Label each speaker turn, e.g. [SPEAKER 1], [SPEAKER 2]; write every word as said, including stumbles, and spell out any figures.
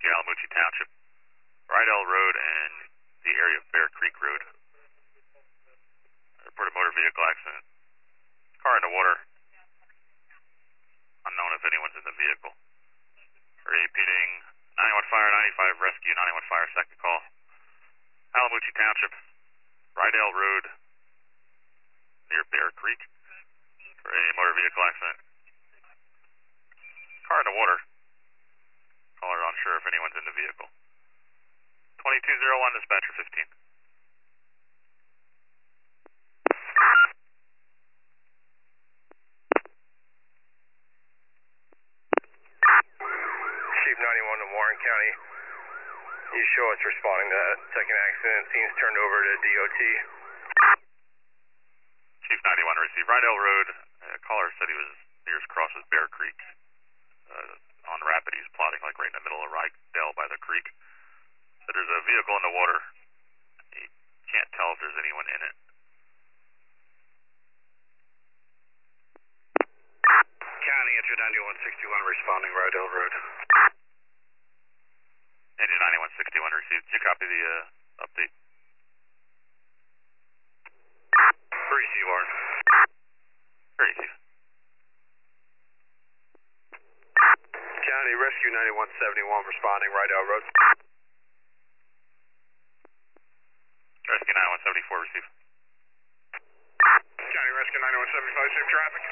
[SPEAKER 1] Alamucci Township, Rydell Road and the area of Bear Creek Road. I reported motor vehicle accident. Car in the water. Unknown if anyone's in the vehicle. Repeating ninety-one Fire, ninety-five Rescue, ninety-one Fire, second call. Alamucci Township, Rydell Road, near Bear Creek, for a motor vehicle accident. Car in the water. Caller unsure if anyone's in the vehicle. twenty-two oh one, dispatcher fifteen.
[SPEAKER 2] Chief ninety-one in Warren County. You show us responding to that second accident. Scene's turned over to D O T.
[SPEAKER 1] Chief ninety-one received. Rydell Road. Uh, caller said he was nearest cross was Bear Creek. Uh, on rapid, he's plotting like right in the middle of Rydell by the creek. So there's a vehicle in the water. He can't tell if there's anyone in it.
[SPEAKER 2] County, enter ninety-one sixty-one responding Rydell Road.
[SPEAKER 1] Engine ninety-one sixty-one received. Did you copy the uh, update?
[SPEAKER 2] Receive, Warren.
[SPEAKER 1] Receive.
[SPEAKER 2] County, Rescue ninety-one seventy-one responding Rydell Road.
[SPEAKER 1] Rescue ninety-one seventy-four receive.
[SPEAKER 2] County, Rescue ninety-one seventy-five, safe traffic.